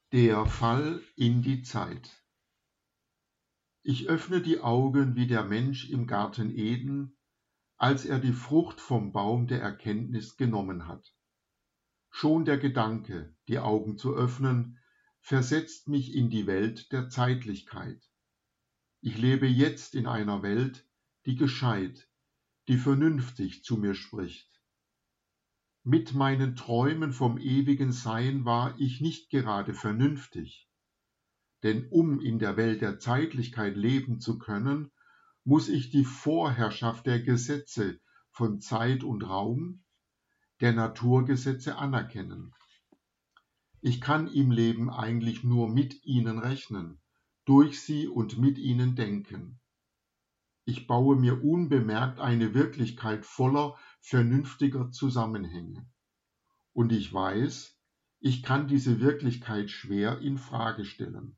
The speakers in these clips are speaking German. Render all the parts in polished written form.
Der Fall in die Zeit. Ich öffne die Augen wie der Mensch im Garten Eden, als er die Frucht vom Baum der Erkenntnis genommen hat. Schon der Gedanke, die Augen zu öffnen, versetzt mich in die Welt der Zeitlichkeit. Ich lebe jetzt in einer Welt, die gescheit, die vernünftig zu mir spricht. Mit meinen Träumen vom ewigen Sein war ich nicht gerade vernünftig. Denn um in der Welt der Zeitlichkeit leben zu können, muss ich die Vorherrschaft der Gesetze von Zeit und Raum, der Naturgesetze anerkennen. Ich kann im Leben eigentlich nur mit ihnen rechnen, durch sie und mit ihnen denken. Ich baue mir unbemerkt eine Wirklichkeit voller vernünftiger Zusammenhänge. Und ich weiß, ich kann diese Wirklichkeit schwer in Frage stellen.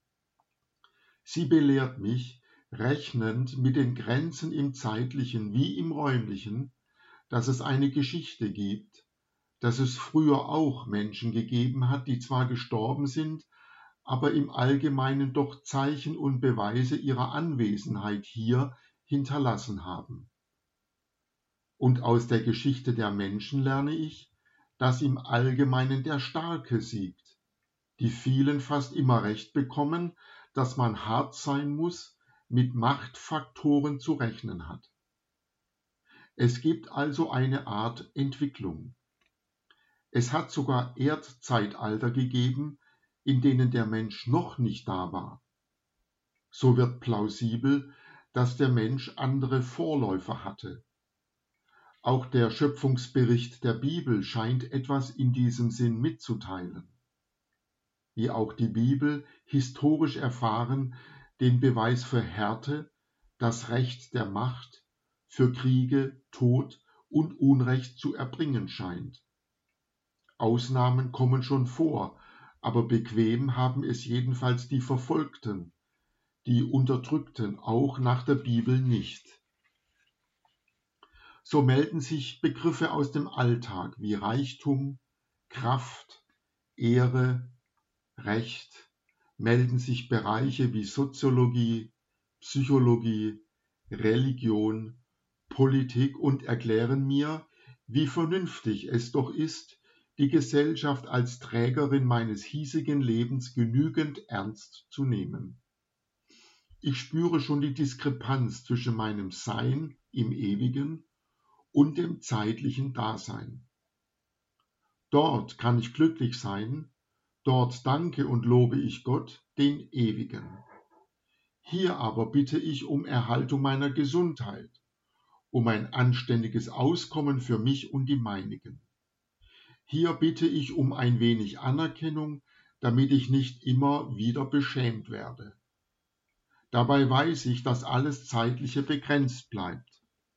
Sie belehrt mich, rechnend mit den Grenzen im Zeitlichen wie im Räumlichen, dass es eine Geschichte gibt, dass es früher auch Menschen gegeben hat, die zwar gestorben sind, aber im Allgemeinen doch Zeichen und Beweise ihrer Anwesenheit hier hinterlassen haben. Und aus der Geschichte der Menschen lerne ich, dass im Allgemeinen der Starke siegt, die vielen fast immer recht bekommen, dass man hart sein muss, mit Machtfaktoren zu rechnen hat. Es gibt also eine Art Entwicklung. Es hat sogar Erdzeitalter gegeben, in denen der Mensch noch nicht da war. So wird plausibel, dass der Mensch andere Vorläufer hatte. Auch der Schöpfungsbericht der Bibel scheint etwas in diesem Sinn mitzuteilen. Wie auch die Bibel historisch erfahren den Beweis für Härte, das Recht der Macht, für Kriege, Tod und Unrecht zu erbringen scheint. Ausnahmen kommen schon vor, aber bequem haben es jedenfalls die Verfolgten, die Unterdrückten auch nach der Bibel nicht. So melden sich Begriffe aus dem Alltag wie Reichtum, Kraft, Ehre, Recht, melden sich Bereiche wie Soziologie, Psychologie, Religion, Politik und erklären mir, wie vernünftig es doch ist, die Gesellschaft als Trägerin meines hiesigen Lebens genügend ernst zu nehmen. Ich spüre schon die Diskrepanz zwischen meinem Sein im Ewigen und dem zeitlichen Dasein. Dort kann ich glücklich sein, dort danke und lobe ich Gott, den Ewigen. Hier aber bitte ich um Erhaltung meiner Gesundheit, um ein anständiges Auskommen für mich und die meinigen. Hier bitte ich um ein wenig Anerkennung, damit ich nicht immer wieder beschämt werde. Dabei weiß ich, dass alles Zeitliche begrenzt bleibt.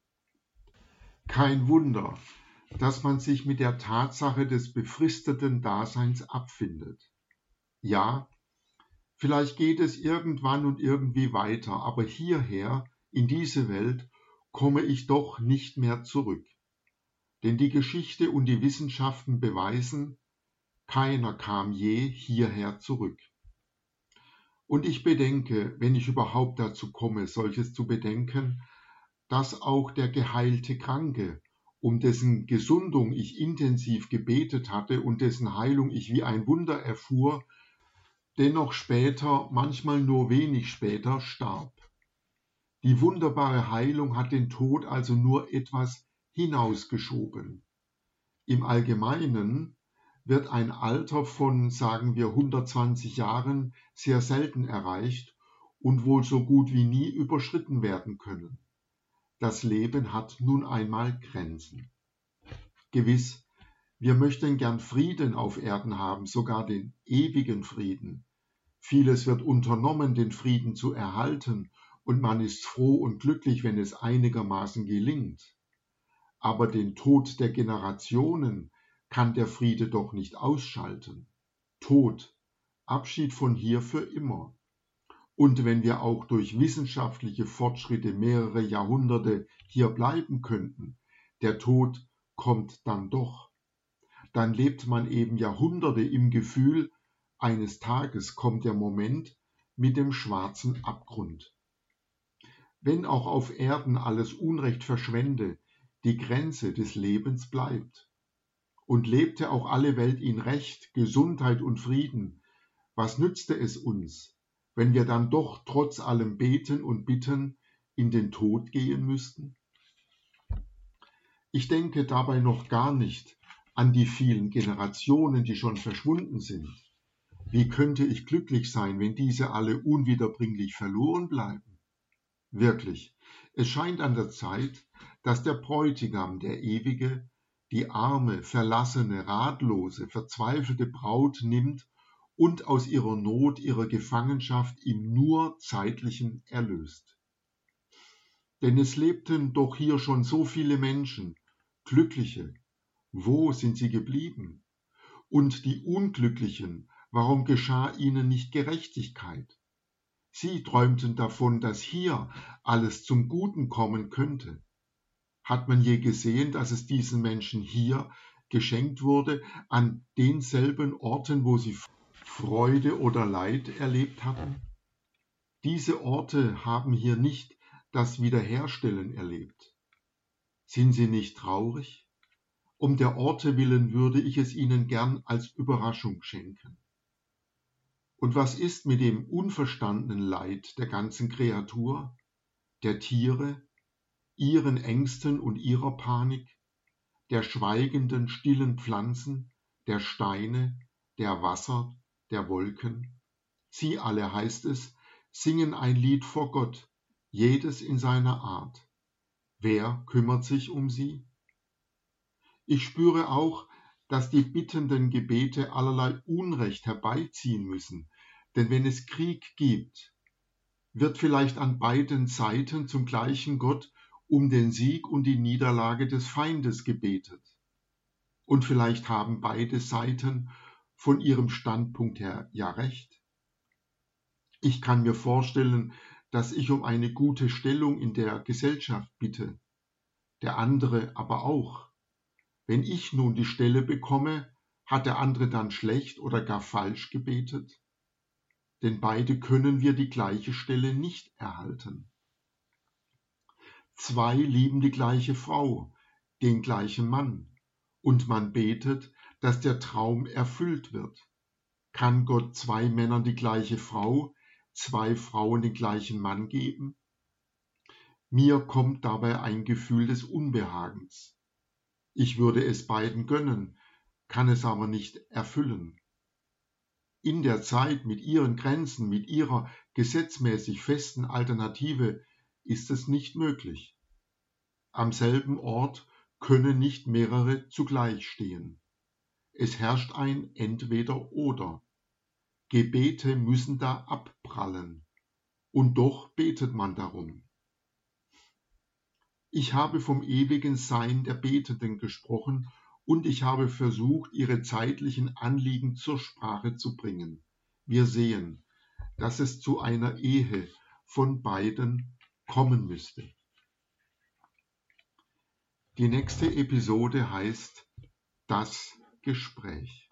Kein Wunder, dass man sich mit der Tatsache des befristeten Daseins abfindet. Ja, vielleicht geht es irgendwann und irgendwie weiter, aber hierher, in diese Welt, komme ich doch nicht mehr zurück. Denn die Geschichte und die Wissenschaften beweisen, keiner kam je hierher zurück. Und ich bedenke, wenn ich überhaupt dazu komme, solches zu bedenken, dass auch der geheilte Kranke, um dessen Gesundung ich intensiv gebetet hatte und dessen Heilung ich wie ein Wunder erfuhr, dennoch später, manchmal nur wenig später, starb. Die wunderbare Heilung hat den Tod also nur etwas hinausgeschoben. Im Allgemeinen wird ein Alter von, sagen wir, 120 Jahren sehr selten erreicht und wohl so gut wie nie überschritten werden können. Das Leben hat nun einmal Grenzen. Gewiss, wir möchten gern Frieden auf Erden haben, sogar den ewigen Frieden. Vieles wird unternommen, den Frieden zu erhalten, und man ist froh und glücklich, wenn es einigermaßen gelingt. Aber den Tod der Generationen kann der Friede doch nicht ausschalten. Tod, Abschied von hier für immer. Und wenn wir auch durch wissenschaftliche Fortschritte mehrere Jahrhunderte hier bleiben könnten, der Tod kommt dann doch. Dann lebt man eben Jahrhunderte im Gefühl, Eines Tages kommt der Moment mit dem schwarzen Abgrund. Wenn auch auf Erden alles Unrecht verschwende, die Grenze des Lebens bleibt. Und lebte auch alle Welt in Recht, Gesundheit und Frieden, was nützte es uns, wenn wir dann doch trotz allem Beten und Bitten in den Tod gehen müssten? Ich denke dabei noch gar nicht an die vielen Generationen, die schon verschwunden sind. Wie könnte ich glücklich sein, wenn diese alle unwiederbringlich verloren bleiben? Wirklich, es scheint an der Zeit, dass der Bräutigam, der Ewige, die arme, verlassene, ratlose, verzweifelte Braut nimmt und aus ihrer Not, ihrer Gefangenschaft im nur zeitlichen erlöst. Denn es lebten doch hier schon so viele Menschen, Glückliche. Wo sind sie geblieben? Und die Unglücklichen, warum geschah ihnen nicht Gerechtigkeit? Sie träumten davon, dass hier alles zum Guten kommen könnte. Hat man je gesehen, dass es diesen Menschen hier geschenkt wurde, an denselben Orten, wo sie Freude oder Leid erlebt hatten? Diese Orte haben hier nicht das Wiederherstellen erlebt. Sind sie nicht traurig? Um der Orte willen würde ich es ihnen gern als Überraschung schenken. Und was ist mit dem unverstandenen Leid der ganzen Kreatur, der Tiere, ihren Ängsten und ihrer Panik, der schweigenden, stillen Pflanzen, der Steine, der Wasser, der Wolken? Sie alle, heißt es, singen ein Lied vor Gott, jedes in seiner Art. Wer kümmert sich um sie? Ich spüre auch, dass die bittenden Gebete allerlei Unrecht herbeiziehen müssen, denn wenn es Krieg gibt, wird vielleicht an beiden Seiten zum gleichen Gott um den Sieg und die Niederlage des Feindes gebetet. Und vielleicht haben beide Seiten von ihrem Standpunkt her ja recht. Ich kann mir vorstellen, dass ich um eine gute Stellung in der Gesellschaft bitte, der andere aber auch. Wenn ich nun die Stelle bekomme, hat der andere dann schlecht oder gar falsch gebetet? Denn beide können wir die gleiche Stelle nicht erhalten. Zwei lieben die gleiche Frau, den gleichen Mann, und man betet, dass der Traum erfüllt wird. Kann Gott zwei Männern die gleiche Frau, zwei Frauen den gleichen Mann geben? Mir kommt dabei ein Gefühl des Unbehagens. Ich würde es beiden gönnen, kann es aber nicht erfüllen. In der Zeit mit ihren Grenzen, mit ihrer gesetzmäßig festen Alternative ist es nicht möglich. Am selben Ort können nicht mehrere zugleich stehen. Es herrscht ein Entweder-Oder. Gebete müssen da abprallen. Und doch betet man darum. Ich habe vom ewigen Sein der Betenden gesprochen und ich habe versucht, ihre zeitlichen Anliegen zur Sprache zu bringen. Wir sehen, dass es zu einer Ehe von beiden kommen müsste. Die nächste Episode heißt Das Gespräch.